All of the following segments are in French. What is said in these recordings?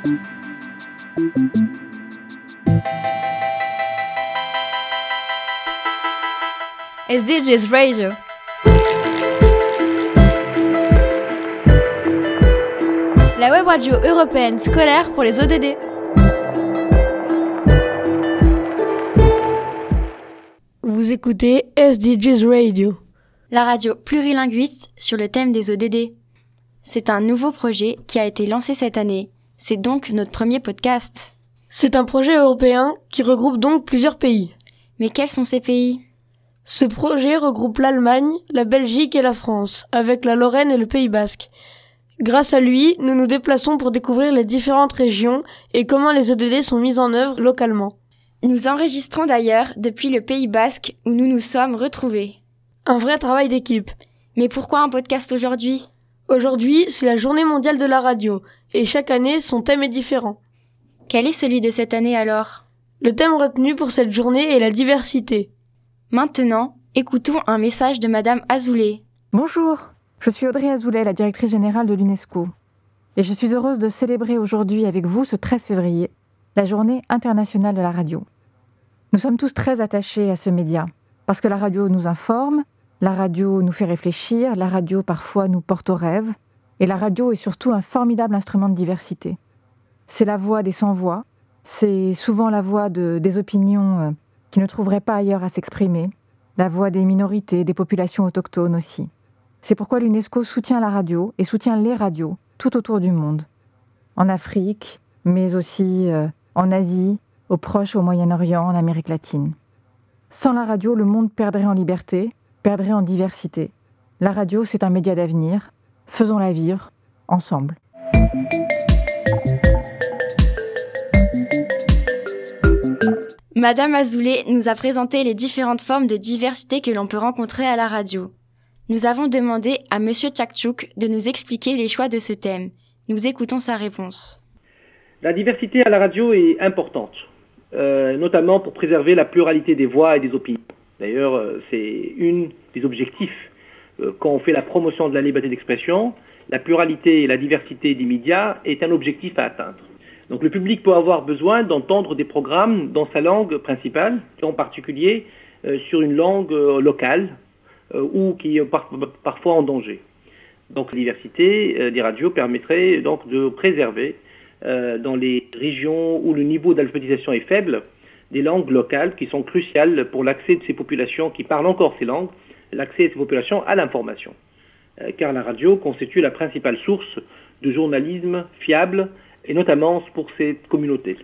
SDGs Radio. La web radio européenne scolaire pour les ODD. Vous écoutez SDGs Radio. La radio plurilinguiste sur le thème des ODD. C'est un nouveau projet qui a été lancé cette année. C'est donc notre premier podcast. C'est un projet européen qui regroupe donc plusieurs pays. Mais quels sont ces pays ? Ce projet regroupe l'Allemagne, la Belgique et la France, avec la Lorraine et le Pays Basque. Grâce à lui, nous nous déplaçons pour découvrir les différentes régions et comment les ODD sont mis en œuvre localement. Nous enregistrons d'ailleurs depuis le Pays Basque où nous nous sommes retrouvés. Un vrai travail d'équipe. Mais pourquoi un podcast aujourd'hui ? Aujourd'hui, c'est la Journée mondiale de la radio, et chaque année, son thème est différent. Quel est celui de cette année alors ? Le thème retenu pour cette journée est la diversité. Maintenant, écoutons un message de Madame Azoulay. Bonjour, je suis Audrey Azoulay, la directrice générale de l'UNESCO. Et je suis heureuse de célébrer aujourd'hui avec vous, ce 13 février, la Journée internationale de la radio. Nous sommes tous très attachés à ce média, parce que la radio nous informe, la radio nous fait réfléchir, la radio parfois nous porte au rêve, et la radio est surtout un formidable instrument de diversité. C'est la voix des sans-voix, c'est souvent la voix des opinions qui ne trouveraient pas ailleurs à s'exprimer, la voix des minorités, des populations autochtones aussi. C'est pourquoi l'UNESCO soutient la radio et soutient les radios tout autour du monde. En Afrique, mais aussi en Asie, au Proche, au Moyen-Orient, en Amérique latine. Sans la radio, le monde perdrait en liberté, perdrait en diversité. La radio, c'est un média d'avenir. Faisons-la vivre, ensemble. Madame Azoulay nous a présenté les différentes formes de diversité que l'on peut rencontrer à la radio. Nous avons demandé à Monsieur Tchakchouk de nous expliquer les choix de ce thème. Nous écoutons sa réponse. La diversité à la radio est importante, notamment pour préserver la pluralité des voix et des opinions. D'ailleurs, c'est un des objectifs quand on fait la promotion de la liberté d'expression. La pluralité et la diversité des médias est un objectif à atteindre. Donc le public peut avoir besoin d'entendre des programmes dans sa langue principale, en particulier sur une langue locale ou qui est parfois en danger. Donc la diversité des radios permettrait donc de préserver dans les régions où le niveau d'alphabétisation est faible, des langues locales qui sont cruciales pour l'accès de ces populations qui parlent encore ces langues, l'accès de ces populations à l'information. Car la radio constitue la principale source de journalisme fiable, et notamment pour cette communauté.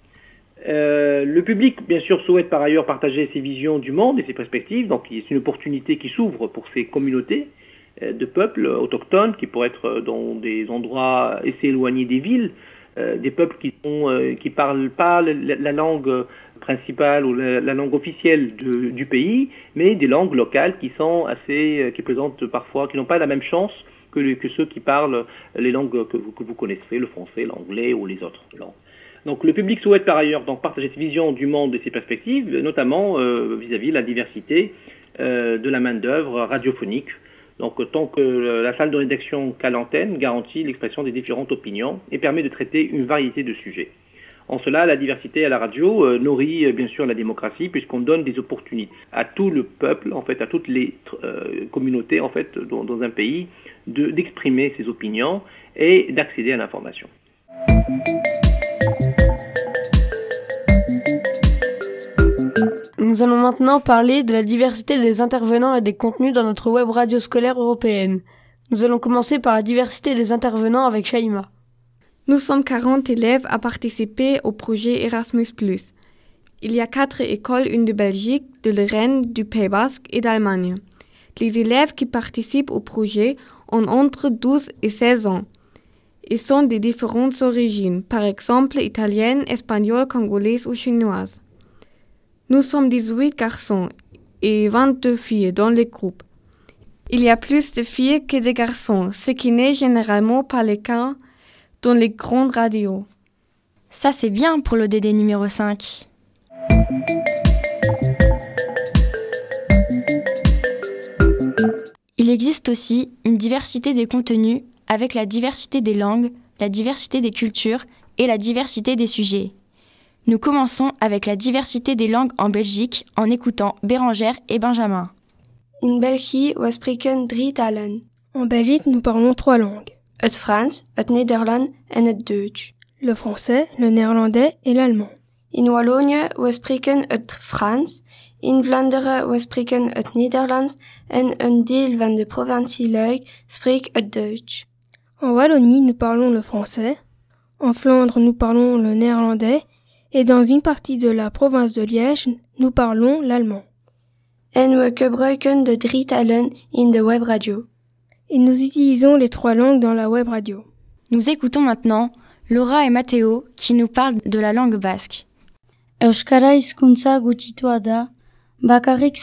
Le public, bien sûr, souhaite par ailleurs partager ses visions du monde et ses perspectives, donc c'est une opportunité qui s'ouvre pour ces communautés de peuples autochtones qui pourraient être dans des endroits assez éloignés des villes, des peuples qui parlent pas la langue principale ou la langue officielle du pays, mais des langues locales qui sont qui présentent parfois, qui n'ont pas la même chance que ceux qui parlent les langues que vous connaissez, le français, l'anglais ou les autres langues. Donc le public souhaite par ailleurs donc partager ses visions du monde et ses perspectives, notamment vis-à-vis de la diversité de la main-d'œuvre radiophonique. Donc tant que la salle de rédaction qu'à l'antenne garantit l'expression des différentes opinions et permet de traiter une variété de sujets. En cela, la diversité à la radio nourrit bien sûr la démocratie puisqu'on donne des opportunités à tout le peuple, en fait, à toutes les communautés en fait dans un pays d'exprimer ses opinions et d'accéder à l'information. Nous allons maintenant parler de la diversité des intervenants et des contenus dans notre web radio scolaire européenne. Nous allons commencer par la diversité des intervenants avec Shaima. Nous sommes 40 élèves à participer au projet Erasmus+. Il y a 4 écoles, une de Belgique, de Lorraine, du Pays Basque et d'Allemagne. Les élèves qui participent au projet ont entre 12 et 16 ans et sont de différentes origines, par exemple italienne, espagnole, congolaise ou chinoise. Nous sommes 18 garçons et 22 filles dans les groupes. Il y a plus de filles que de garçons, ce qui n'est généralement pas le cas dans les grandes radios. Ça, c'est bien pour l'ODD numéro 5. Il existe aussi une diversité des contenus avec la diversité des langues, la diversité des cultures et la diversité des sujets. Nous commençons avec la diversité des langues en Belgique en écoutant Bérangère et Benjamin. In België we spreken 3 talen. En Belgique, nous parlons 3 langues. Het Frans, het Nederlands en het Duits. Le français, le néerlandais et l'allemand. In Wallonië we spreken het Frans. In Vlaanderen we spreken het Nederlands en een deel van de provincie Luik spreekt het Duits. En Wallonie, nous parlons le français. En Flandre, nous parlons le néerlandais. Et dans une partie de la province de Liège, nous parlons l'allemand. En we gebruiken de 3 talen in de webradio. Et nous utilisons les 3 langues dans la web radio. Nous écoutons maintenant Laura et Matteo qui nous parlent de la langue basque. Euskara hizkuntza gutxitua da, bakarrik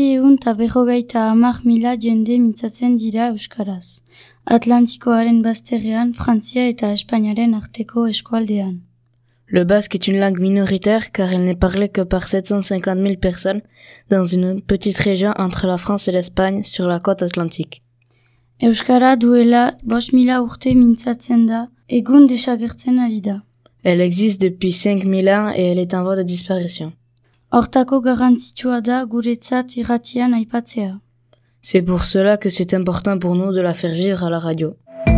750.000 jende mintzatzen dira euskaraz. Atlantikoaren bazterrean, Frantzia eta Espainiaren arteko eskualdean. Le basque est une langue minoritaire car elle n'est parlée que par 750 000 personnes dans une petite région entre la France et l'Espagne sur la côte atlantique. Euskara duela 5.000 urte mintzatzen da, egun desagertzen ari da. Elle existe depuis 5000 ans et elle est en voie de disparition. Hortako garrantzitsua da guretzat irratian aipatzea. C'est pour cela que c'est important pour nous de la faire vivre à la radio.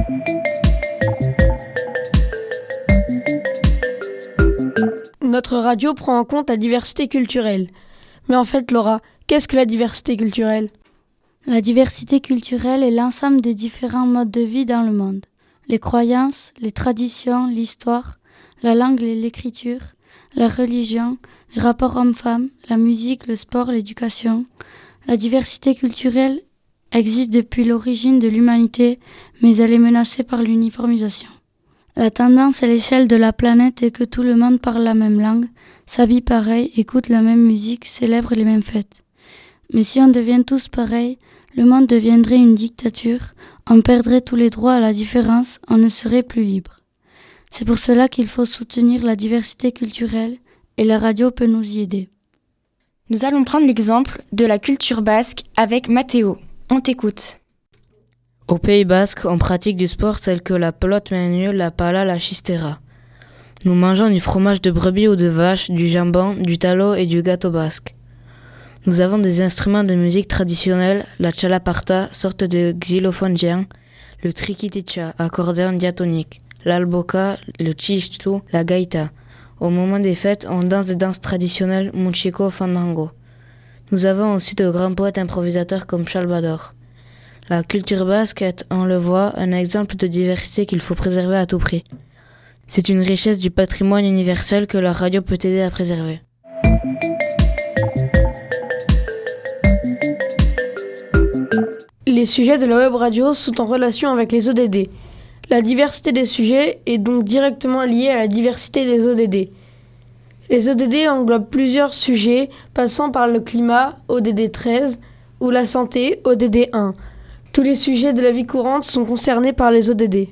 Notre radio prend en compte la diversité culturelle. Mais en fait, Laura, qu'est-ce que la diversité culturelle ? La diversité culturelle est l'ensemble des différents modes de vie dans le monde. Les croyances, les traditions, l'histoire, la langue et l'écriture, la religion, les rapports hommes-femmes, la musique, le sport, l'éducation. La diversité culturelle existe depuis l'origine de l'humanité, mais elle est menacée par l'uniformisation. La tendance à l'échelle de la planète est que tout le monde parle la même langue, s'habille pareil, écoute la même musique, célèbre les mêmes fêtes. Mais si on devient tous pareils, le monde deviendrait une dictature, on perdrait tous les droits à la différence, on ne serait plus libre. C'est pour cela qu'il faut soutenir la diversité culturelle et la radio peut nous y aider. Nous allons prendre l'exemple de la culture basque avec Matteo. On t'écoute. Au Pays Basque, on pratique du sport tel que la pelote main nue, la pala, la chistera. Nous mangeons du fromage de brebis ou de vache, du jambon, du talot et du gâteau basque. Nous avons des instruments de musique traditionnels, la tchalaparta, sorte de xylophone géant, le trikiticha, accordéon diatonique, l'alboka, le chichtu, la gaïta. Au moment des fêtes, on danse des danses traditionnelles Muchiko Fandango. Nous avons aussi de grands poètes improvisateurs comme Chalbador. La culture basque est, on le voit, un exemple de diversité qu'il faut préserver à tout prix. C'est une richesse du patrimoine universel que la radio peut aider à préserver. Les sujets de la web radio sont en relation avec les ODD. La diversité des sujets est donc directement liée à la diversité des ODD. Les ODD englobent plusieurs sujets passant par le climat, ODD 13, ou la santé, ODD 1. Tous les sujets de la vie courante sont concernés par les ODD.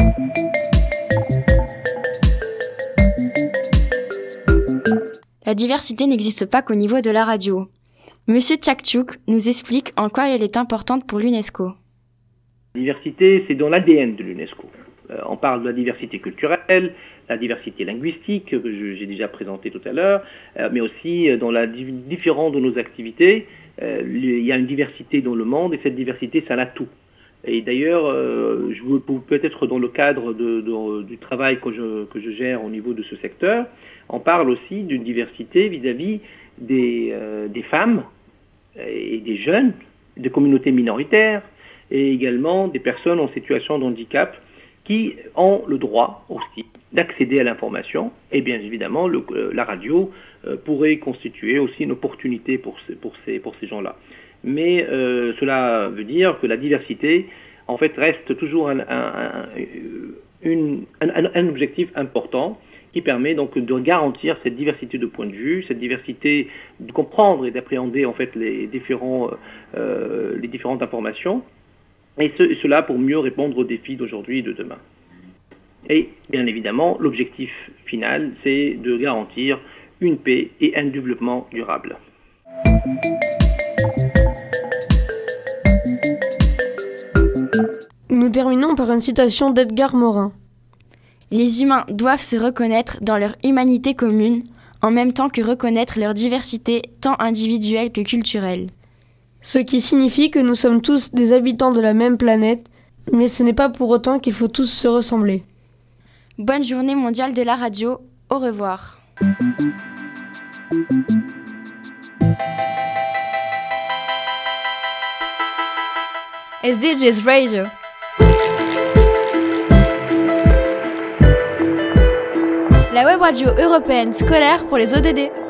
La diversité n'existe pas qu'au niveau de la radio. Monsieur Tchakchouk nous explique en quoi elle est importante pour l'UNESCO. La diversité, c'est dans l'ADN de l'UNESCO. On parle de la diversité culturelle, la diversité linguistique, que j'ai déjà présenté tout à l'heure, mais aussi dans la différence de nos activités. Il y a une diversité dans le monde et cette diversité, c'est un atout. Et d'ailleurs, peut-être dans le cadre du travail que je gère au niveau de ce secteur, on parle aussi d'une diversité vis-à-vis des femmes et des jeunes, des communautés minoritaires et également des personnes en situation de handicap qui ont le droit aussi d'accéder à l'information. Et bien évidemment, la radio pourrait constituer aussi une opportunité pour ces gens-là. Mais cela veut dire que la diversité, en fait, reste toujours un objectif important qui permet donc de garantir cette diversité de points de vue, cette diversité de comprendre et d'appréhender en fait les différentes informations, et cela pour mieux répondre aux défis d'aujourd'hui et de demain. Et bien évidemment, l'objectif final, c'est de garantir une paix et un développement durable. Nous terminons par une citation d'Edgar Morin. Les humains doivent se reconnaître dans leur humanité commune, en même temps que reconnaître leur diversité tant individuelle que culturelle. Ce qui signifie que nous sommes tous des habitants de la même planète, mais ce n'est pas pour autant qu'il faut tous se ressembler. Bonne journée mondiale de la radio, au revoir. SDGs Radio. La web radio européenne scolaire pour les ODD.